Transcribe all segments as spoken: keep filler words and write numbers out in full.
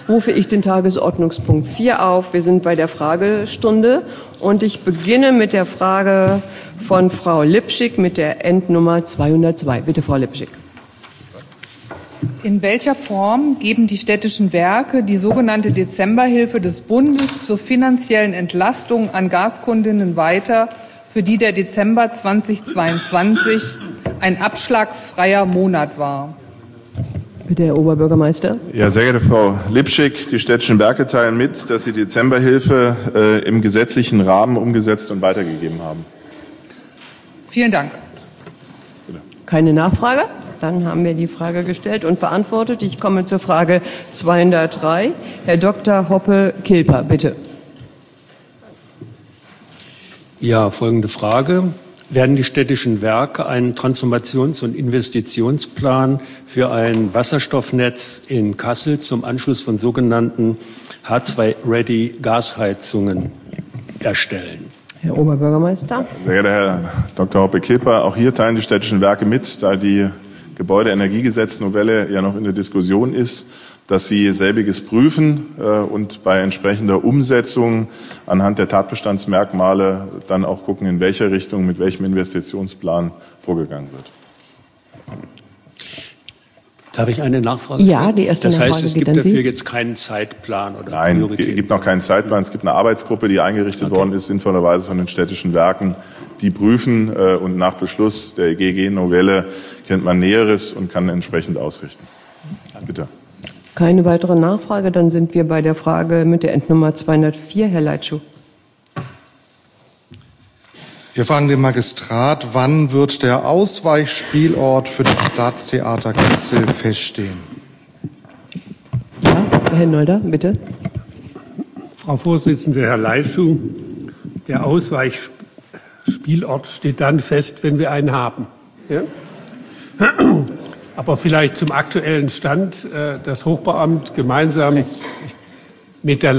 rufe ich den Tagesordnungspunkt vier auf. Wir sind bei der Fragestunde und ich beginne mit der Frage von Frau Lipschick mit der Endnummer zweihundertzwei. Bitte, Frau Lipschick. In welcher Form geben die städtischen Werke die sogenannte Dezemberhilfe des Bundes zur finanziellen Entlastung an Gaskundinnen weiter, für die der Dezember zweitausendzweiundzwanzig ein abschlagsfreier Monat war? Bitte, Herr Oberbürgermeister. Ja, sehr geehrte Frau Lipschick, die städtischen Werke teilen mit, dass sie die Dezemberhilfe äh, im gesetzlichen Rahmen umgesetzt und weitergegeben haben. Vielen Dank. Keine Nachfrage? Dann haben wir die Frage gestellt und beantwortet. Ich komme zur Frage zweihundertdrei. Herr Doktor Hoppe-Kilper, bitte. Ja, folgende Frage. Werden die städtischen Werke einen Transformations- und Investitionsplan für ein Wasserstoffnetz in Kassel zum Anschluss von sogenannten H zwei Ready Gasheizungen erstellen? Herr Oberbürgermeister. Sehr geehrter Herr Doktor Hoppe-Kilper, auch hier teilen die städtischen Werke mit, da die Gebäudeenergiegesetznovelle ja noch in der Diskussion ist, dass sie selbiges prüfen äh, und bei entsprechender Umsetzung anhand der Tatbestandsmerkmale dann auch gucken, in welcher Richtung, mit welchem Investitionsplan vorgegangen wird. Darf ich eine Nachfrage stellen? Ja, die erste Das Nachfrage heißt, es geht gibt an Sie. dafür jetzt keinen Zeitplan oder Nein, Priorität? es gibt noch keinen Zeitplan. Es gibt eine Arbeitsgruppe, die eingerichtet Okay. worden ist, sinnvollerweise von den städtischen Werken. Die prüfen äh, und nach Beschluss der E G G-Novelle kennt man Näheres und kann entsprechend ausrichten. Bitte. Keine weitere Nachfrage. Dann sind wir bei der Frage mit der Endnummer zweihundertvier. Herr Leitschuh. Wir fragen den Magistrat, wann wird der Ausweichspielort für das Staatstheater Kassel feststehen? Ja, Herr Nolder, bitte. Frau Vorsitzende, Herr Leitschuh, der Ausweichspielort steht dann fest, wenn wir einen haben. Ja? Aber vielleicht zum aktuellen Stand. Das Hochbauamt gemeinsam mit der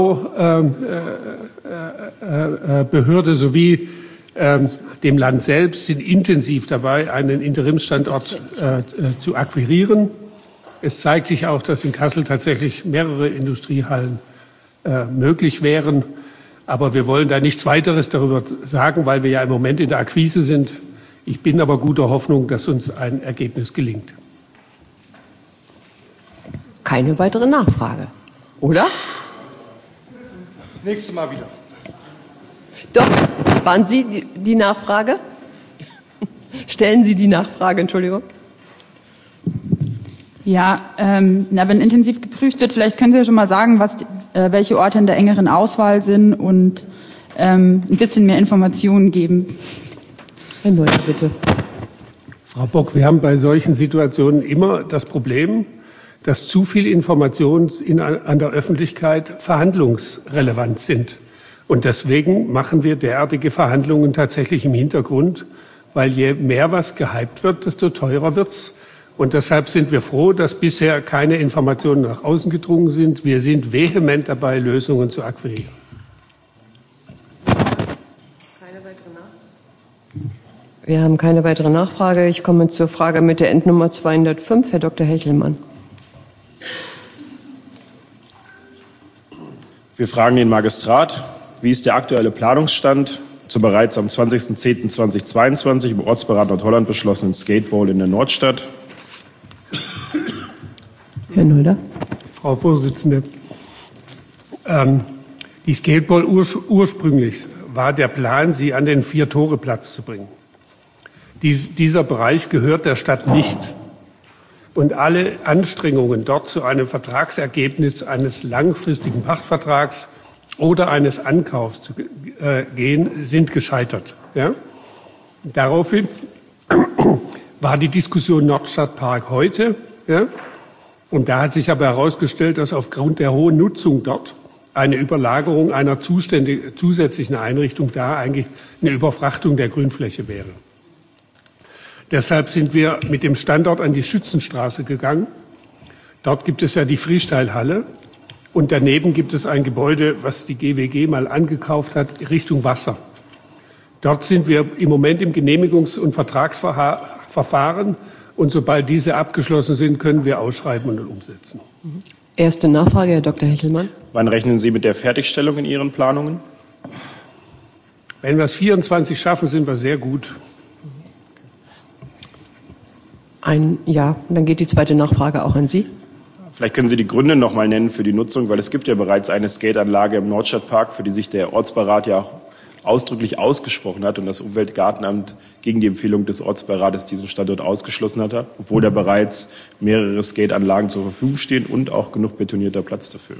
Landesbaubehörde sowie dem Land selbst sind intensiv dabei, einen Interimsstandort zu akquirieren. Es zeigt sich auch, dass in Kassel tatsächlich mehrere Industriehallen möglich wären. Aber wir wollen da nichts weiteres darüber sagen, weil wir ja im Moment in der Akquise sind. Ich bin aber guter Hoffnung, dass uns ein Ergebnis gelingt. Keine weitere Nachfrage, oder? Das nächste Mal wieder. Doch, waren Sie die, die Nachfrage? Stellen Sie die Nachfrage, Entschuldigung. Ja, ähm, na, wenn intensiv geprüft wird, vielleicht können Sie ja schon mal sagen, was, äh, welche Orte in der engeren Auswahl sind und ähm, ein bisschen mehr Informationen geben. Herr Neuer, bitte. Frau Bock, wir haben bei solchen Situationen immer das Problem, dass zu viel Informationen in, an der Öffentlichkeit verhandlungsrelevant sind. Und deswegen machen wir derartige Verhandlungen tatsächlich im Hintergrund, weil je mehr was gehypt wird, desto teurer wird's. Und deshalb sind wir froh, dass bisher keine Informationen nach außen gedrungen sind. Wir sind vehement dabei, Lösungen zu akquirieren. Wir haben keine weitere Nachfrage. Ich komme zur Frage mit der Endnummer zweihundertfünf. Herr Doktor Hechelmann. Wir fragen den Magistrat, wie ist der aktuelle Planungsstand zum bereits am zwanzigsten zehnten zweitausendzweiundzwanzig im Ortsberat Nordholland beschlossenen Skatebowl in der Nordstadt? Herr Nolder. Frau Vorsitzende, ähm, die Skatebowl urs ursprünglich war der Plan, sie an den Vier-Tore-Platz zu bringen. Dies, dieser Bereich gehört der Stadt nicht. Und alle Anstrengungen, dort zu einem Vertragsergebnis eines langfristigen Pachtvertrags oder eines Ankaufs zu äh, gehen, sind gescheitert. Ja? Daraufhin war die Diskussion Nordstadtpark heute. Ja? Und da hat sich aber herausgestellt, dass aufgrund der hohen Nutzung dort eine Überlagerung einer zusätzlichen Einrichtung da eigentlich eine Überfrachtung der Grünfläche wäre. Deshalb sind wir mit dem Standort an die Schützenstraße gegangen. Dort gibt es ja die Freestyle-Halle und daneben gibt es ein Gebäude, was die G W G mal angekauft hat, Richtung Wasser. Dort sind wir im Moment im Genehmigungs- und Vertragsverfahren und sobald diese abgeschlossen sind, können wir ausschreiben und umsetzen. Erste Nachfrage, Herr Doktor Hechelmann. Wann rechnen Sie mit der Fertigstellung in Ihren Planungen? Wenn wir es vierundzwanzig schaffen, sind wir sehr gut. Ein, ja, dann geht die zweite Nachfrage auch an Sie. Vielleicht können Sie die Gründe noch mal nennen für die Nutzung, weil es gibt ja bereits eine Skateanlage im Nordstadtpark, für die sich der Ortsbeirat ja auch ausdrücklich ausgesprochen hat und das Umweltgartenamt gegen die Empfehlung des Ortsbeirates diesen Standort ausgeschlossen hat, obwohl da bereits mehrere Skateanlagen zur Verfügung stehen und auch genug betonierter Platz dafür.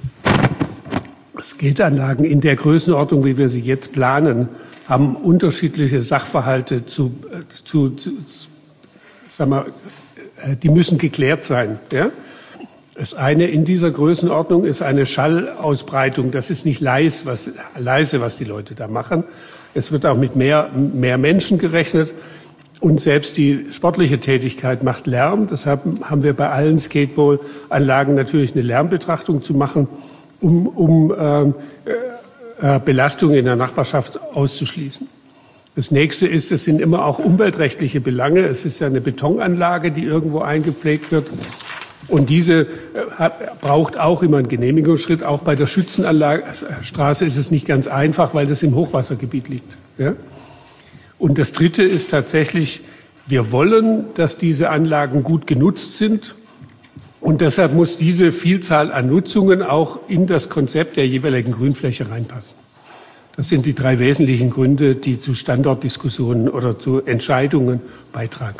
Skateanlagen in der Größenordnung, wie wir sie jetzt planen, haben unterschiedliche Sachverhalte zu, zu, zu sagen wir, die müssen geklärt sein. Ja? Das eine in dieser Größenordnung ist eine Schallausbreitung. Das ist nicht leise, was, leise, was die Leute da machen. Es wird auch mit mehr, mehr Menschen gerechnet. Und selbst die sportliche Tätigkeit macht Lärm. Deshalb haben wir bei allen Skateball-Anlagen natürlich eine Lärmbetrachtung zu machen, um, um äh, äh, Belastungen in der Nachbarschaft auszuschließen. Das nächste ist, es sind immer auch umweltrechtliche Belange. Es ist ja eine Betonanlage, die irgendwo eingepflegt wird. Und diese hat, braucht auch immer einen Genehmigungsschritt. Auch bei der Schützenstraße ist es nicht ganz einfach, weil das im Hochwassergebiet liegt. Ja? Und das Dritte ist tatsächlich, wir wollen, dass diese Anlagen gut genutzt sind. Und deshalb muss diese Vielzahl an Nutzungen auch in das Konzept der jeweiligen Grünfläche reinpassen. Das sind die drei wesentlichen Gründe, die zu Standortdiskussionen oder zu Entscheidungen beitragen.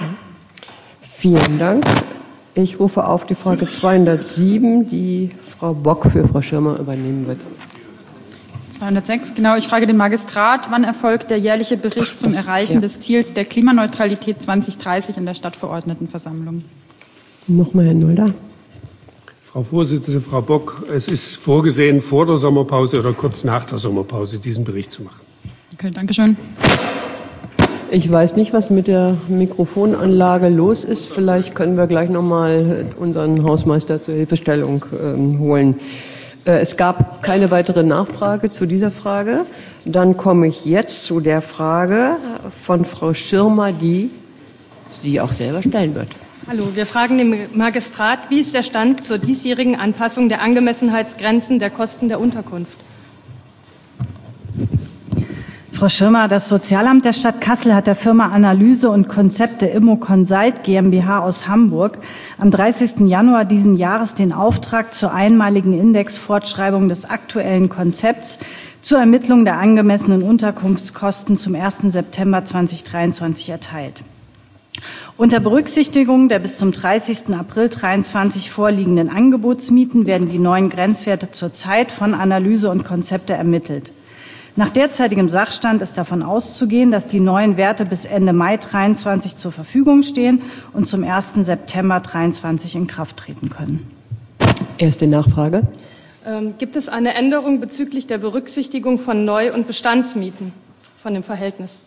Vielen Dank. Ich rufe auf die Frage zweihundertsieben, die Frau Bock für Frau Schirmer übernehmen wird. zweihundertsechs, genau. Ich frage den Magistrat, wann erfolgt der jährliche Bericht zum Erreichen ja. des Ziels der Klimaneutralität zwanzig dreißig in der Stadtverordnetenversammlung? Nochmal, Herr Nolda. Frau Vorsitzende, Frau Bock, es ist vorgesehen, vor der Sommerpause oder kurz nach der Sommerpause diesen Bericht zu machen. Okay, danke schön. Ich weiß nicht, was mit der Mikrofonanlage los ist. Vielleicht können wir gleich noch mal unseren Hausmeister zur Hilfestellung ähm, holen. Äh, es gab keine weitere Nachfrage zu dieser Frage. Dann komme ich jetzt zu der Frage von Frau Schirmer, die sie auch selber stellen wird. Hallo, wir fragen den Magistrat, wie ist der Stand zur diesjährigen Anpassung der Angemessenheitsgrenzen der Kosten der Unterkunft? Frau Schirmer, das Sozialamt der Stadt Kassel hat der Firma Analyse und Konzepte Immo Consult GmbH aus Hamburg am dreißigsten Januar diesen Jahres den Auftrag zur einmaligen Indexfortschreibung des aktuellen Konzepts zur Ermittlung der angemessenen Unterkunftskosten zum ersten September zweitausenddreiundzwanzig erteilt. Unter Berücksichtigung der bis zum dreißigsten April zweitausenddreiundzwanzig vorliegenden Angebotsmieten werden die neuen Grenzwerte zurzeit von Analyse und Konzepte ermittelt. Nach derzeitigem Sachstand ist davon auszugehen, dass die neuen Werte bis Ende Mai zweitausenddreiundzwanzig zur Verfügung stehen und zum ersten September zweitausenddreiundzwanzig in Kraft treten können. Erste Nachfrage. Ähm, gibt es eine Änderung bezüglich der Berücksichtigung von Neu- und Bestandsmieten von dem Verhältnis?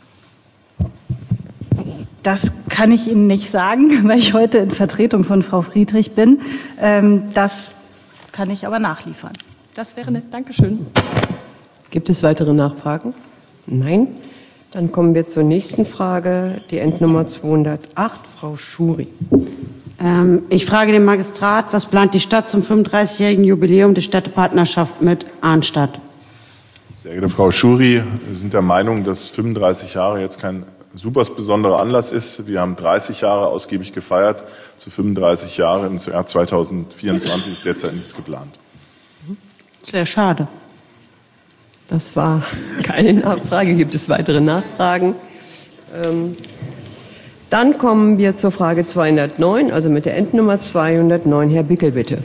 Das kann ich Ihnen nicht sagen, weil ich heute in Vertretung von Frau Friedrich bin. Ähm, das kann ich aber nachliefern. Das wäre nett. Dankeschön. Gibt es weitere Nachfragen? Nein. Dann kommen wir zur nächsten Frage, die Endnummer zweihundertacht, Frau Schuri. Ähm, ich frage den Magistrat, was plant die Stadt zum fünfunddreißigjährigen Jubiläum der Städtepartnerschaft mit Arnstadt? Sehr geehrte Frau Schuri, wir sind der Meinung, dass fünfunddreißig Jahre jetzt kein super besonderer Anlass ist. Wir haben dreißig Jahre ausgiebig gefeiert. Zu fünfunddreißig Jahren im Jahr zweitausendvierundzwanzig ist derzeit nichts geplant. Sehr schade. Das war keine Nachfrage. Gibt es weitere Nachfragen? Ähm, dann kommen wir zur Frage zweihundertneun, also mit der Endnummer zweihundertneun. Herr Bickel, bitte.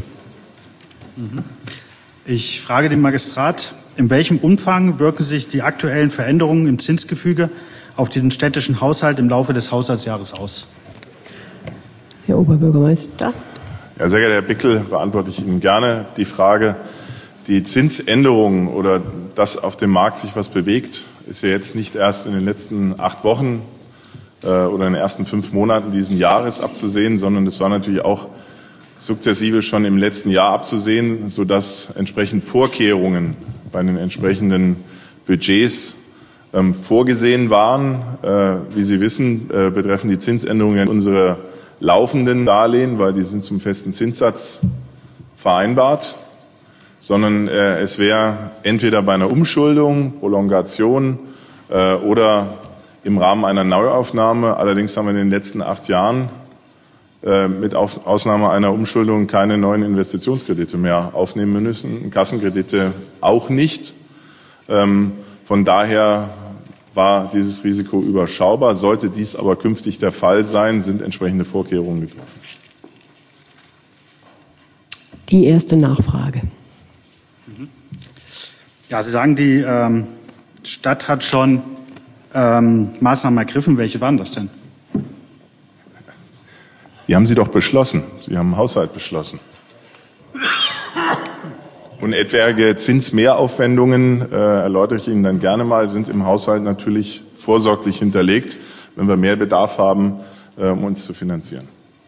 Ich frage den Magistrat, in welchem Umfang wirken sich die aktuellen Veränderungen im Zinsgefüge auf den städtischen Haushalt im Laufe des Haushaltsjahres aus? Herr Oberbürgermeister. Ja, sehr geehrter Herr Bickel, beantworte ich Ihnen gerne die Frage. Die Zinsänderungen oder dass auf dem Markt sich was bewegt, ist ja jetzt nicht erst in den letzten acht Wochen äh, oder in den ersten fünf Monaten dieses Jahres abzusehen, sondern es war natürlich auch sukzessive schon im letzten Jahr abzusehen, sodass entsprechend Vorkehrungen bei den entsprechenden Budgets ähm, vorgesehen waren. Äh, wie Sie wissen, äh, betreffen die Zinsänderungen unsere laufenden Darlehen, weil die sind zum festen Zinssatz vereinbart, sondern äh, es wäre entweder bei einer Umschuldung, Prolongation äh, oder im Rahmen einer Neuaufnahme. Allerdings haben wir in den letzten acht Jahren äh, mit Auf Ausnahme einer Umschuldung keine neuen Investitionskredite mehr aufnehmen müssen, Kassenkredite auch nicht. Ähm, von daher war dieses Risiko überschaubar. Sollte dies aber künftig der Fall sein, sind entsprechende Vorkehrungen getroffen. Die erste Nachfrage. Ja, Sie sagen, die ähm, Stadt hat schon ähm, Maßnahmen ergriffen. Welche waren das denn? Die haben Sie doch beschlossen. Sie haben einen Haushalt beschlossen. Und etwaige Zinsmehraufwendungen, äh, erläutere ich Ihnen dann gerne mal, sind im Haushalt natürlich vorsorglich hinterlegt, wenn wir mehr Bedarf haben, äh, um uns zu finanzieren.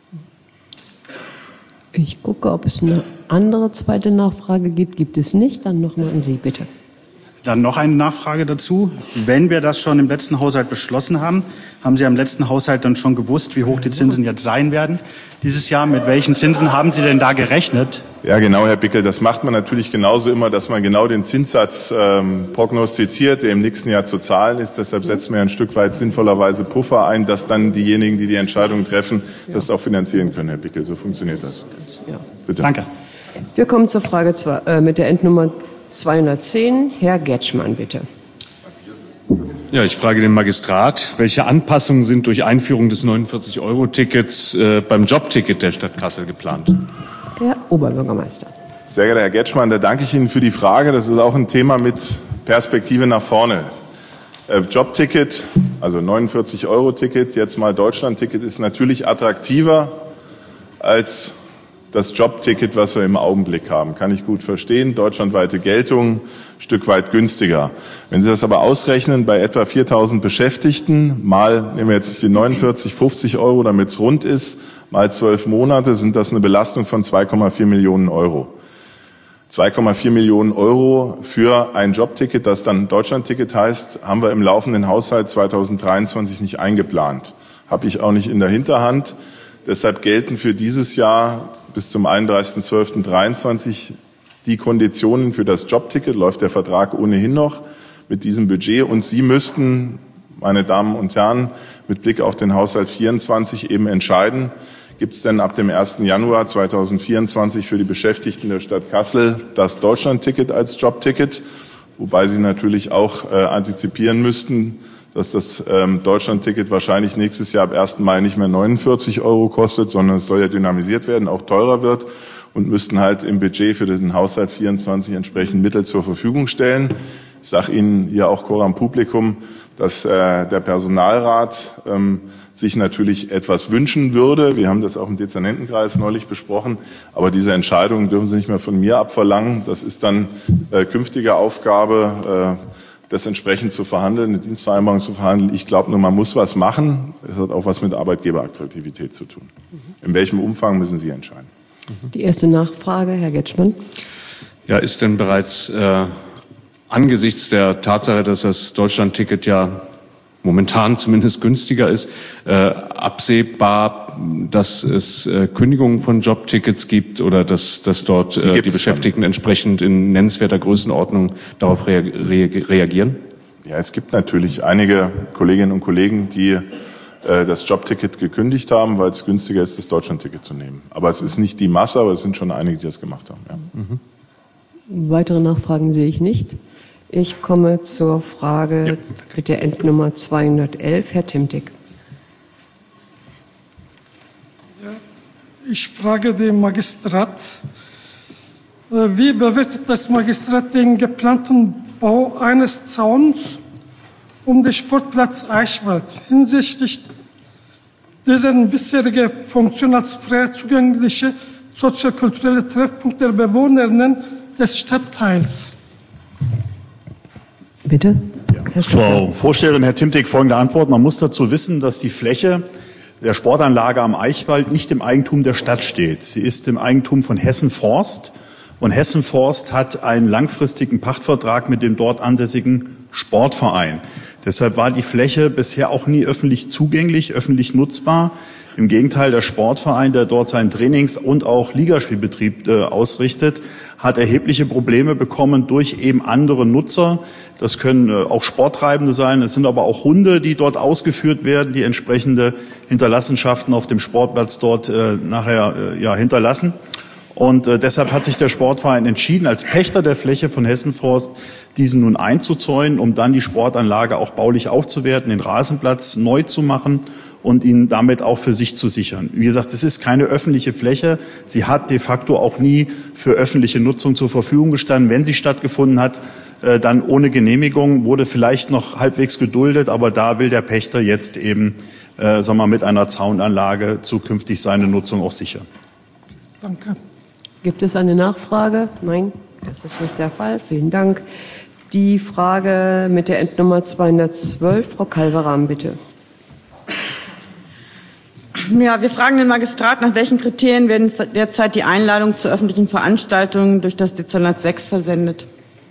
Ich gucke, ob es eine andere zweite Nachfrage gibt. Gibt es nicht? Dann nochmal an Sie, bitte. Dann noch eine Nachfrage dazu. Wenn wir das schon im letzten Haushalt beschlossen haben, haben Sie am letzten Haushalt dann schon gewusst, wie hoch die Zinsen jetzt sein werden dieses Jahr? Mit welchen Zinsen haben Sie denn da gerechnet? Ja, genau, Herr Bickel. Das macht man natürlich genauso immer, dass man genau den Zinssatz ähm, prognostiziert, der im nächsten Jahr zu zahlen ist. Deshalb setzen wir ein Stück weit sinnvollerweise Puffer ein, dass dann diejenigen, die die Entscheidung treffen, das auch finanzieren können, Herr Bickel. So funktioniert das. Ja. Bitte. Danke. Wir kommen zur Frage zwei, äh, mit der Endnummer zweihundertzehn. Herr Getschmann, bitte. Ja, ich frage den Magistrat, welche Anpassungen sind durch Einführung des neunundvierzig Euro Tickets äh, beim Jobticket der Stadt Kassel geplant? Herr Oberbürgermeister. Sehr geehrter Herr Getschmann, da danke ich Ihnen für die Frage. Das ist auch ein Thema mit Perspektive nach vorne. Äh, Jobticket, also neunundvierzig Euro Ticket, jetzt mal Deutschland-Ticket, ist natürlich attraktiver als das Jobticket, was wir im Augenblick haben. Kann ich gut verstehen. Deutschlandweite Geltung, Stück weit günstiger. Wenn Sie das aber ausrechnen, bei etwa viertausend Beschäftigten, mal nehmen wir jetzt die neunundvierzig, fünfzig Euro, damit es rund ist, mal zwölf Monate, sind das eine Belastung von zwei Komma vier Millionen Euro. zwei Komma vier Millionen Euro für ein Jobticket, das dann Deutschlandticket heißt, haben wir im laufenden Haushalt zweitausenddreiundzwanzig nicht eingeplant. Habe ich auch nicht in der Hinterhand. Deshalb gelten für dieses Jahr bis zum einunddreißigsten zwölften dreiundzwanzig die Konditionen für das Jobticket, läuft der Vertrag ohnehin noch mit diesem Budget. Und Sie müssten, meine Damen und Herren, mit Blick auf den Haushalt vierundzwanzig eben entscheiden, gibt es denn ab dem ersten Januar zweitausendvierundzwanzig für die Beschäftigten der Stadt Kassel das Deutschlandticket als Jobticket, wobei Sie natürlich auch äh, antizipieren müssten, dass das ähm, Deutschlandticket wahrscheinlich nächstes Jahr ab ersten Mai nicht mehr neunundvierzig Euro kostet, sondern es soll ja dynamisiert werden, auch teurer wird, und müssten halt im Budget für den Haushalt vierundzwanzig entsprechend Mittel zur Verfügung stellen. Ich sage Ihnen hier auch coram publicum, dass äh, der Personalrat ähm, sich natürlich etwas wünschen würde. Wir haben das auch im Dezernentenkreis neulich besprochen, aber diese Entscheidungen dürfen Sie nicht mehr von mir abverlangen. Das ist dann äh, künftige Aufgabe, äh, das entsprechend zu verhandeln, eine Dienstvereinbarung zu verhandeln. Ich glaube nur, man muss was machen. Es hat auch was mit Arbeitgeberattraktivität zu tun. In welchem Umfang müssen Sie entscheiden? Die erste Nachfrage, Herr Getschmann. Ja, ist denn bereits äh, angesichts der Tatsache, dass das Deutschlandticket ja momentan zumindest günstiger ist, äh, absehbar, dass es äh, Kündigungen von Jobtickets gibt oder dass, dass dort äh, die, die Beschäftigten dann entsprechend in nennenswerter Größenordnung darauf rea rea reagieren? Ja, es gibt natürlich einige Kolleginnen und Kollegen, die äh, das Jobticket gekündigt haben, weil es günstiger ist, das Deutschlandticket zu nehmen. Aber es ist nicht die Masse, aber es sind schon einige, die das gemacht haben. Ja. Mhm. Weitere Nachfragen sehe ich nicht. Ich komme zur Frage ja. mit der Endnummer zweihundertelf. Herr Timtig. Ja, ich frage den Magistrat, wie bewertet das Magistrat den geplanten Bau eines Zauns um den Sportplatz Eichwald hinsichtlich deren bisherige Funktion als frei zugängliche soziokulturelle Treffpunkt der Bewohnerinnen des Stadtteils? Bitte? Ja. Frau Vorsteherin, Herr Timtig, folgende Antwort. Man muss dazu wissen, dass die Fläche der Sportanlage am Eichwald nicht im Eigentum der Stadt steht. Sie ist im Eigentum von Hessen Forst. Und Hessen Forst hat einen langfristigen Pachtvertrag mit dem dort ansässigen Sportverein. Deshalb war die Fläche bisher auch nie öffentlich zugänglich, öffentlich nutzbar. Im Gegenteil, der Sportverein, der dort seinen Trainings- und auch Ligaspielbetrieb äh, ausrichtet, hat erhebliche Probleme bekommen durch eben andere Nutzer. Das können äh, auch Sporttreibende sein, es sind aber auch Hunde, die dort ausgeführt werden, die entsprechende Hinterlassenschaften auf dem Sportplatz dort äh, nachher äh, ja, hinterlassen. Und äh, deshalb hat sich der Sportverein entschieden, als Pächter der Fläche von Hessen Forst diesen nun einzuzäunen, um dann die Sportanlage auch baulich aufzuwerten, den Rasenplatz neu zu machen und ihn damit auch für sich zu sichern. Wie gesagt, es ist keine öffentliche Fläche. Sie hat de facto auch nie für öffentliche Nutzung zur Verfügung gestanden. Wenn sie stattgefunden hat, äh, dann ohne Genehmigung, wurde vielleicht noch halbwegs geduldet, aber da will der Pächter jetzt eben äh, sagen wir mal, mit einer Zaunanlage zukünftig seine Nutzung auch sichern. Danke. Gibt es eine Nachfrage? Nein, das ist nicht der Fall. Vielen Dank. Die Frage mit der Endnummer zweihundertzwölf, Frau Kalveram, bitte. Ja, wir fragen den Magistrat, nach welchen Kriterien werden derzeit die Einladungen zu öffentlichen Veranstaltungen durch das Dezernat sechs versendet?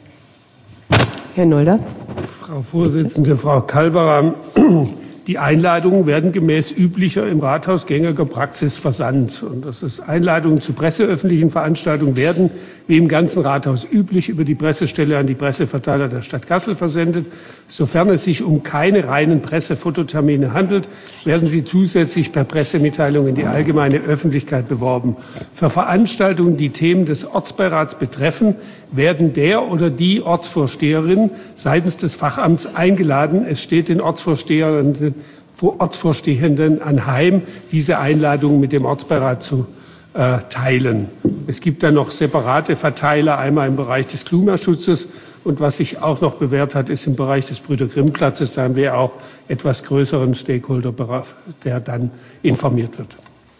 Herr Nolder. Frau Vorsitzende, Frau Kalveram, die Einladungen werden gemäß üblicher im Rathaus gängiger Praxis versandt. Und das ist Einladungen zu presseöffentlichen Veranstaltungen werden, wie im ganzen Rathaus üblich, über die Pressestelle an die Presseverteiler der Stadt Kassel versendet. Sofern es sich um keine reinen Pressefototermine handelt, werden sie zusätzlich per Pressemitteilung in die allgemeine Öffentlichkeit beworben. Für Veranstaltungen, die Themen des Ortsbeirats betreffen, werden der oder die Ortsvorsteherin seitens des Fachamts eingeladen. Es steht den Ortsvorstehenden, Ortsvorstehenden anheim, diese Einladung mit dem Ortsbeirat zu äh, teilen. Es gibt dann noch separate Verteiler, einmal im Bereich des Klimaschutzes und was sich auch noch bewährt hat, ist im Bereich des Brüder-Grimm-Platzes. Da haben wir auch etwas größeren Stakeholder, der dann informiert wird.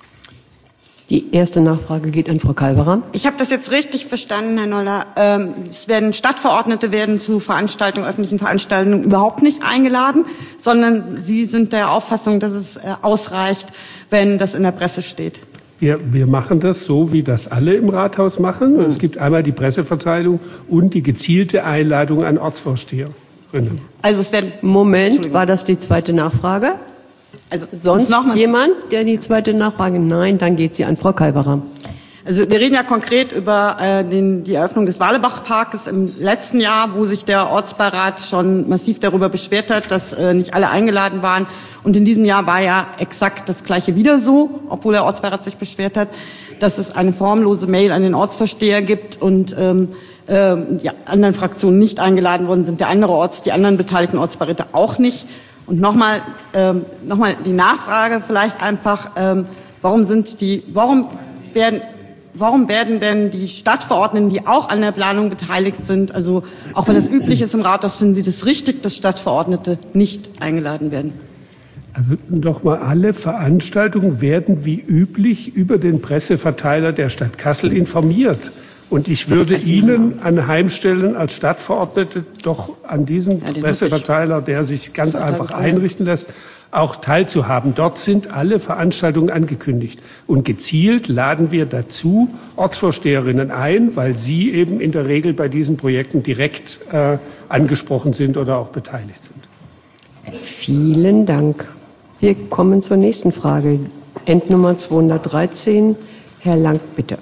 Die erste Nachfrage geht an Frau Kalveram. Ich habe das jetzt richtig verstanden, Herr Noller. Ähm, es werden Stadtverordnete werden zu Veranstaltungen, öffentlichen Veranstaltungen überhaupt nicht eingeladen, sondern Sie sind der Auffassung, dass es äh, ausreicht, wenn das in der Presse steht. Wir, wir machen das so, wie das alle im Rathaus machen. Und es gibt einmal die Presseverteilung und die gezielte Einladung an Ortsvorsteherinnen. Also es werden Moment, war das die zweite Nachfrage? Also sonst noch jemand, der die zweite Nachfrage? Nein, dann geht sie an Frau Kalveram. Also wir reden ja konkret über äh, den, die Eröffnung des Walebach-Parkes im letzten Jahr, wo sich der Ortsbeirat schon massiv darüber beschwert hat, dass äh, nicht alle eingeladen waren. Und in diesem Jahr war ja exakt das Gleiche wieder so, obwohl der Ortsbeirat sich beschwert hat, dass es eine formlose Mail an den Ortsvorsteher gibt und ähm, äh, die anderen Fraktionen nicht eingeladen worden sind, der andere Orts, die anderen beteiligten Ortsbeiräte auch nicht. Und nochmal, ähm, nochmal die Nachfrage vielleicht einfach, ähm, warum sind die, warum werden, warum werden denn die Stadtverordneten, die auch an der Planung beteiligt sind, also auch wenn das üblich ist im Rathaus, finden Sie das richtig, dass Stadtverordnete nicht eingeladen werden? Also nochmal, alle Veranstaltungen werden wie üblich über den Presseverteiler der Stadt Kassel informiert. Und ich würde Ihnen anheimstellen, als Stadtverordnete doch an diesem ja, Presseverteiler, der sich ganz einfach einrichten lässt, auch teilzuhaben. Dort sind alle Veranstaltungen angekündigt. Und gezielt laden wir dazu Ortsvorsteherinnen ein, weil sie eben in der Regel bei diesen Projekten direkt äh, angesprochen sind oder auch beteiligt sind. Vielen Dank. Wir kommen zur nächsten Frage. Endnummer zweihundertdreizehn. Herr Lang, bitte.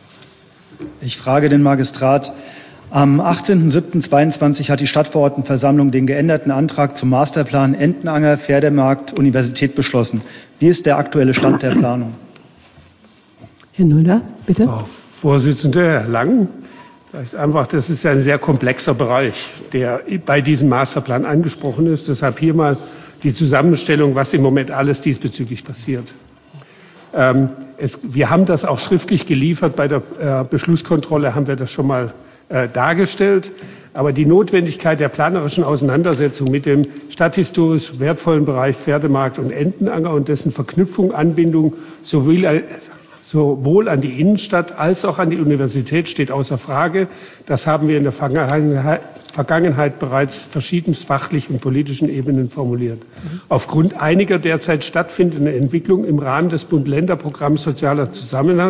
Ich frage den Magistrat. Am achtzehnten siebten zweiundzwanzig hat die Stadtverordnetenversammlung den geänderten Antrag zum Masterplan Entenanger Pferdemarkt Universität beschlossen. Wie ist der aktuelle Stand der Planung? Herr Nolder, bitte. Frau Vorsitzende, Herr Lang, vielleicht einfach, das ist ein sehr komplexer Bereich, der bei diesem Masterplan angesprochen ist. Deshalb hier mal die Zusammenstellung, was im Moment alles diesbezüglich passiert. Ähm, es, wir haben das auch schriftlich geliefert. Bei der äh, Beschlusskontrolle haben wir das schon mal äh, dargestellt. Aber die Notwendigkeit der planerischen Auseinandersetzung mit dem stadthistorisch wertvollen Bereich Pferdemarkt und Entenanger und dessen Verknüpfung, Anbindung sowohl, äh, sowohl an die Innenstadt als auch an die Universität steht außer Frage. Das haben wir in der Vergangenheit, Vergangenheit bereits verschiedenst fachlich und politischen Ebenen formuliert. Mhm. Aufgrund einiger derzeit stattfindenden Entwicklungen im Rahmen des Bund-Länder-Programms Sozialer Zusammenhalt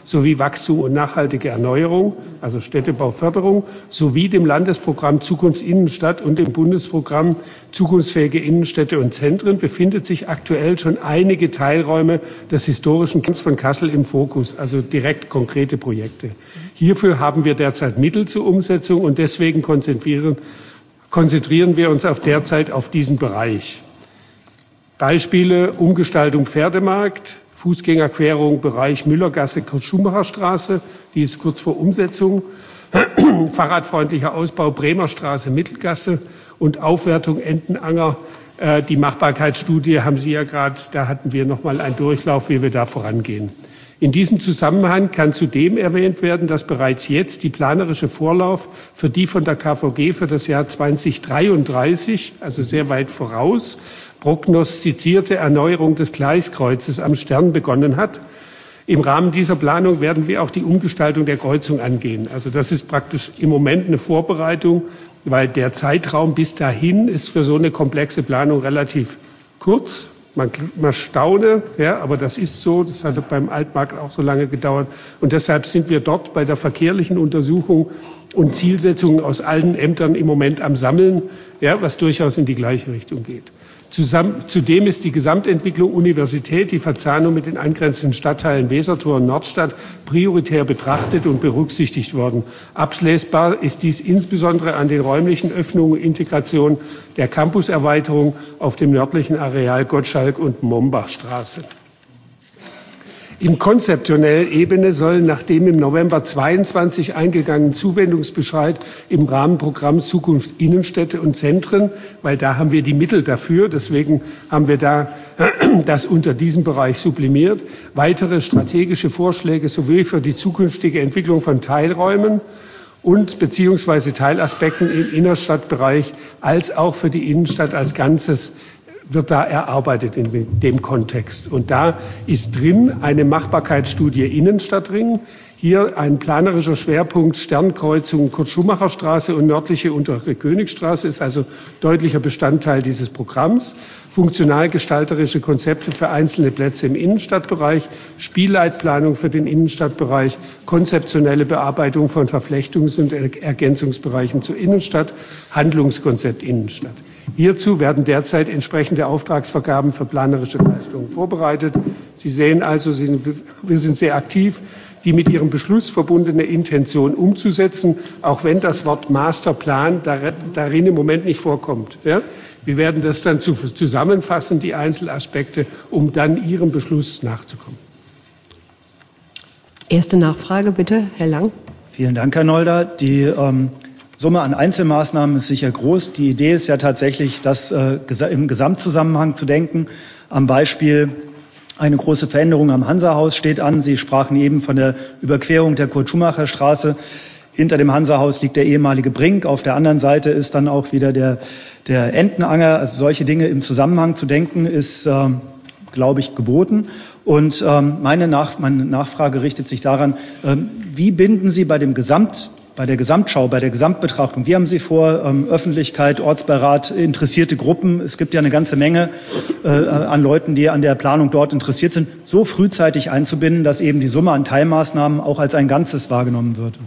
sowie Wachstum und nachhaltige Erneuerung, also Städtebauförderung, sowie dem Landesprogramm Zukunft Innenstadt und dem Bundesprogramm Zukunftsfähige Innenstädte und Zentren befindet sich aktuell schon einige Teilräume des historischen Kerns von Kassel im Fokus, also direkt konkrete Projekte. Hierfür haben wir derzeit Mittel zur Umsetzung und deswegen konzentrieren, konzentrieren wir uns auf derzeit auf diesen Bereich. Beispiele: Umgestaltung Pferdemarkt, Fußgängerquerung Bereich Müllergasse, Kurt-Schumacher-Straße, die ist kurz vor Umsetzung, fahrradfreundlicher Ausbau Bremerstraße, Mittelgasse und Aufwertung Entenanger. Äh, die Machbarkeitsstudie haben Sie ja gerade, da hatten wir noch mal einen Durchlauf, wie wir da vorangehen. In diesem Zusammenhang kann zudem erwähnt werden, dass bereits jetzt die planerische Vorlauf für die von der K V G für das Jahr zweitausenddreiunddreißig, also sehr weit voraus, prognostizierte Erneuerung des Gleiskreuzes am Stern begonnen hat. Im Rahmen dieser Planung werden wir auch die Umgestaltung der Kreuzung angehen. Also das ist praktisch im Moment eine Vorbereitung, weil der Zeitraum bis dahin ist für so eine komplexe Planung relativ kurz. Man, man staune, ja, aber das ist so. Das hat beim Altmarkt auch so lange gedauert. Und deshalb sind wir dort bei der verkehrlichen Untersuchung und Zielsetzungen aus allen Ämtern im Moment am Sammeln, ja, was durchaus in die gleiche Richtung geht. Zusammen, zudem ist die Gesamtentwicklung Universität, die Verzahnung mit den angrenzenden Stadtteilen Wesertor und Nordstadt prioritär betrachtet und berücksichtigt worden. Ablesbar ist dies insbesondere an den räumlichen Öffnungen und Integration der Campuserweiterung auf dem nördlichen Areal Gottschalk und Mombachstraße. In konzeptioneller Ebene soll nach dem im November zweiundzwanzig eingegangenen Zuwendungsbescheid im Rahmenprogramm Zukunft Innenstädte und Zentren, weil da haben wir die Mittel dafür, deswegen haben wir da das unter diesem Bereich sublimiert, weitere strategische Vorschläge sowohl für die zukünftige Entwicklung von Teilräumen und beziehungsweise Teilaspekten im Innerstadtbereich als auch für die Innenstadt als Ganzes wird da erarbeitet in dem Kontext. Und da ist drin eine Machbarkeitsstudie Innenstadtring, hier ein planerischer Schwerpunkt Sternkreuzung Kurt-Schumacher-Straße und nördliche Untere Königstraße, ist also deutlicher Bestandteil dieses Programms. Funktional-gestalterische Konzepte für einzelne Plätze im Innenstadtbereich, Spielleitplanung für den Innenstadtbereich, konzeptionelle Bearbeitung von Verflechtungs- und Ergänzungsbereichen zur Innenstadt, Handlungskonzept Innenstadt. Hierzu werden derzeit entsprechende Auftragsvergaben für planerische Leistungen vorbereitet. Sie sehen also, Sie sind, wir sind sehr aktiv, die mit Ihrem Beschluss verbundene Intention umzusetzen, auch wenn das Wort Masterplan darin im Moment nicht vorkommt. Ja? Wir werden das dann zusammenfassen, die Einzelaspekte, um dann Ihrem Beschluss nachzukommen. Erste Nachfrage bitte, Herr Lang. Vielen Dank, Herr Nolder. Die ähm Summe an Einzelmaßnahmen ist sicher groß. Die Idee ist ja tatsächlich, das äh, im Gesamtzusammenhang zu denken. Am Beispiel eine große Veränderung am Hansahaus steht an. Sie sprachen eben von der Überquerung der Kurt-Schumacher-Straße. Hinter dem Hansahaus liegt der ehemalige Brink. Auf der anderen Seite ist dann auch wieder der, der Entenanger. Also solche Dinge im Zusammenhang zu denken, ist, äh, glaube ich, geboten. Und ähm, meine, Nach meine Nachfrage richtet sich daran, ähm, wie binden Sie bei dem Gesamt Bei der Gesamtschau, bei der Gesamtbetrachtung, wie haben Sie vor, ähm, Öffentlichkeit, Ortsbeirat, interessierte Gruppen, es gibt ja eine ganze Menge äh, an Leuten, die an der Planung dort interessiert sind, so frühzeitig einzubinden, dass eben die Summe an Teilmaßnahmen auch als ein Ganzes wahrgenommen wird?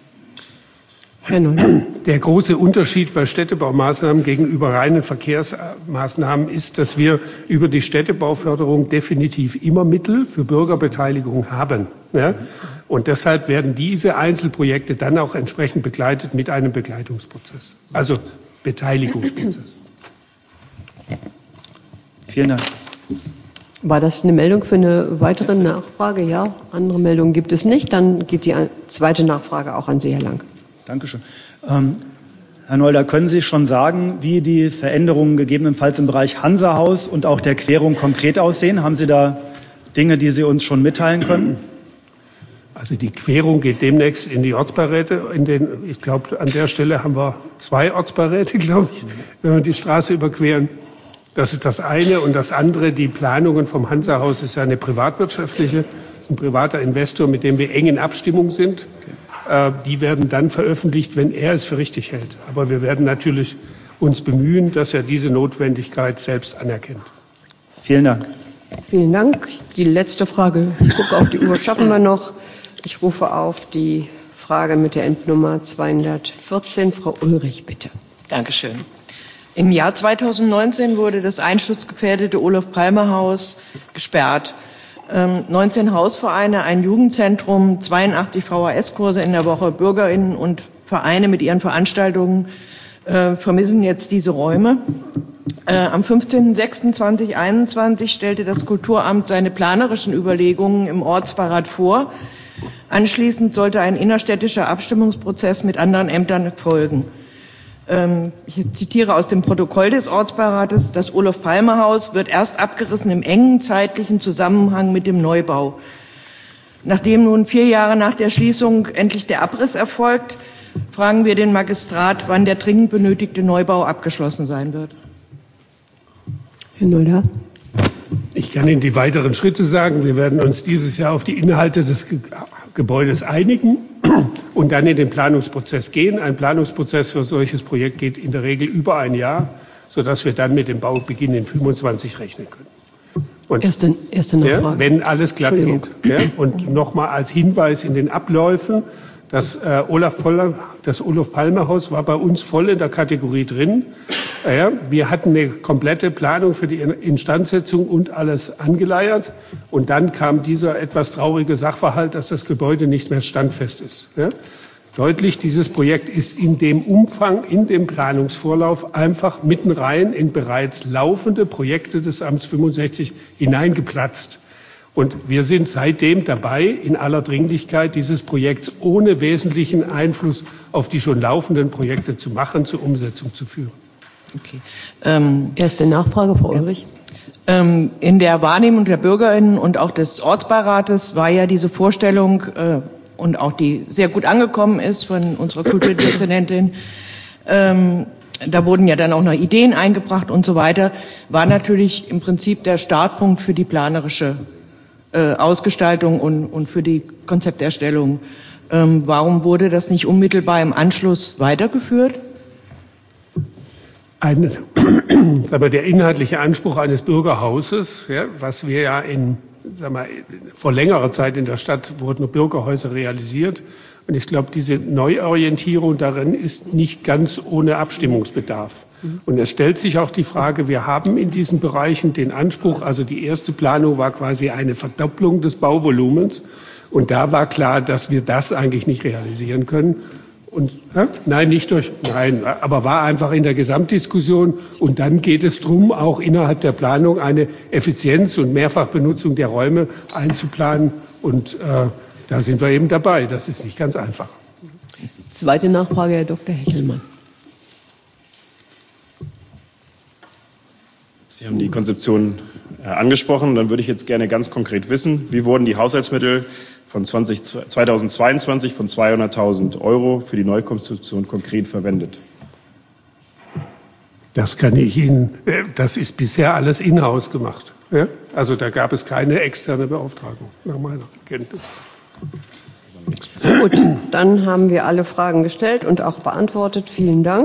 Der große Unterschied bei Städtebaumaßnahmen gegenüber reinen Verkehrsmaßnahmen ist, dass wir über die Städtebauförderung definitiv immer Mittel für Bürgerbeteiligung haben. Ja? Und deshalb werden diese Einzelprojekte dann auch entsprechend begleitet mit einem Begleitungsprozess, also Beteiligungsprozess. Vielen Dank. War das eine Meldung für eine weitere Nachfrage? Ja, andere Meldungen gibt es nicht. Dann geht die zweite Nachfrage auch an Sie, Herr Lang. Dankeschön. Ähm, Herr Nolder, können Sie schon sagen, wie die Veränderungen gegebenenfalls im Bereich Hansahaus und auch der Querung konkret aussehen? Haben Sie da Dinge, die Sie uns schon mitteilen können? Also die Querung geht demnächst in die Ortsbeiräte. In den, ich glaube, an der Stelle haben wir zwei Ortsbeiräte, glaube ich, wenn wir die Straße überqueren. Das ist das eine. Und das andere, die Planungen vom Hansahaus, ist ja eine privatwirtschaftliche, ein privater Investor, mit dem wir eng in Abstimmung sind. Äh, die werden dann veröffentlicht, wenn er es für richtig hält. Aber wir werden natürlich uns bemühen, dass er diese Notwendigkeit selbst anerkennt. Vielen Dank. Vielen Dank. Die letzte Frage, ich gucke auf die Uhr, schaffen wir noch. Ich rufe auf die Frage mit der Endnummer zweihundertvierzehn. Frau Ulrich, bitte. Dankeschön. Im Jahr zweitausendneunzehn wurde das einschutzgefährdete Olof-Palme-Haus gesperrt. Ähm, neunzehn Hausvereine, ein Jugendzentrum, zweiundachtzig V H S-Kurse in der Woche, BürgerInnen und Vereine mit ihren Veranstaltungen äh, vermissen jetzt diese Räume. Äh, am fünfzehnten sechsten zweitausendeinundzwanzig stellte das Kulturamt seine planerischen Überlegungen im Ortsbeirat vor. Anschließend sollte ein innerstädtischer Abstimmungsprozess mit anderen Ämtern folgen. Ähm, ich zitiere aus dem Protokoll des Ortsbeirates: Das Olof-Palme-Haus wird erst abgerissen im engen zeitlichen Zusammenhang mit dem Neubau. Nachdem nun vier Jahre nach der Schließung endlich der Abriss erfolgt, fragen wir den Magistrat, wann der dringend benötigte Neubau abgeschlossen sein wird. Herr Nolda. Ich kann Ihnen die weiteren Schritte sagen. Wir werden uns dieses Jahr auf die Inhalte des Ge Gebäudes einigen und dann in den Planungsprozess gehen. Ein Planungsprozess für solches Projekt geht in der Regel über ein Jahr, sodass wir dann mit dem Baubeginn in fünfundzwanzig rechnen können. Und erste, erste Nachfrage. Ja, wenn alles glatt geht. Ja, und nochmal als Hinweis in den Abläufen: Das, äh, Olaf Poller, das Olof-Palme-Haus war bei uns voll in der Kategorie drin. Ja, wir hatten eine komplette Planung für die Instandsetzung und alles angeleiert. Und dann kam dieser etwas traurige Sachverhalt, dass das Gebäude nicht mehr standfest ist. Ja, deutlich, dieses Projekt ist in dem Umfang, in dem Planungsvorlauf einfach mitten rein in bereits laufende Projekte des Amts fünfundsechzig hineingeplatzt. Und wir sind seitdem dabei, in aller Dringlichkeit dieses Projekts ohne wesentlichen Einfluss auf die schon laufenden Projekte zu machen, zur Umsetzung zu führen. Okay. Ähm, Erste Nachfrage, Frau Ulrich. Ähm, in der Wahrnehmung der BürgerInnen und auch des Ortsbeirates war ja diese Vorstellung, äh, und auch die sehr gut angekommen ist von unserer Kulturdezernentin, ähm, da wurden ja dann auch noch Ideen eingebracht und so weiter, war natürlich im Prinzip der Startpunkt für die planerische äh, Ausgestaltung und, und für die Konzepterstellung. Ähm, warum wurde das nicht unmittelbar im Anschluss weitergeführt? Ein, aber der inhaltliche Anspruch eines Bürgerhauses, ja, was wir ja in, sag mal, vor längerer Zeit in der Stadt wurden Bürgerhäuser realisiert. Und ich glaube, diese Neuorientierung darin ist nicht ganz ohne Abstimmungsbedarf. Und es stellt sich auch die Frage, wir haben in diesen Bereichen den Anspruch, also die erste Planung war quasi eine Verdopplung des Bauvolumens. Und da war klar, dass wir das eigentlich nicht realisieren können. Und, ja, nein, nicht durch, nein, aber war einfach in der Gesamtdiskussion. Und dann geht es darum, auch innerhalb der Planung eine Effizienz und Mehrfachbenutzung der Räume einzuplanen. Und äh, da sind wir eben dabei. Das ist nicht ganz einfach. Zweite Nachfrage, Herr Doktor Hechelmann. Sie haben die Konzeption äh, angesprochen. Dann würde ich jetzt gerne ganz konkret wissen, wie wurden die Haushaltsmittel von zweitausendzweiundzwanzig von zweihunderttausend Euro für die Neukonstruktion konkret verwendet? Das kann ich Ihnen, das ist bisher alles in-house gemacht. Ja? Also da gab es keine externe Beauftragung, nach meiner Kenntnis. Gut, dann haben wir alle Fragen gestellt und auch beantwortet. Vielen Dank.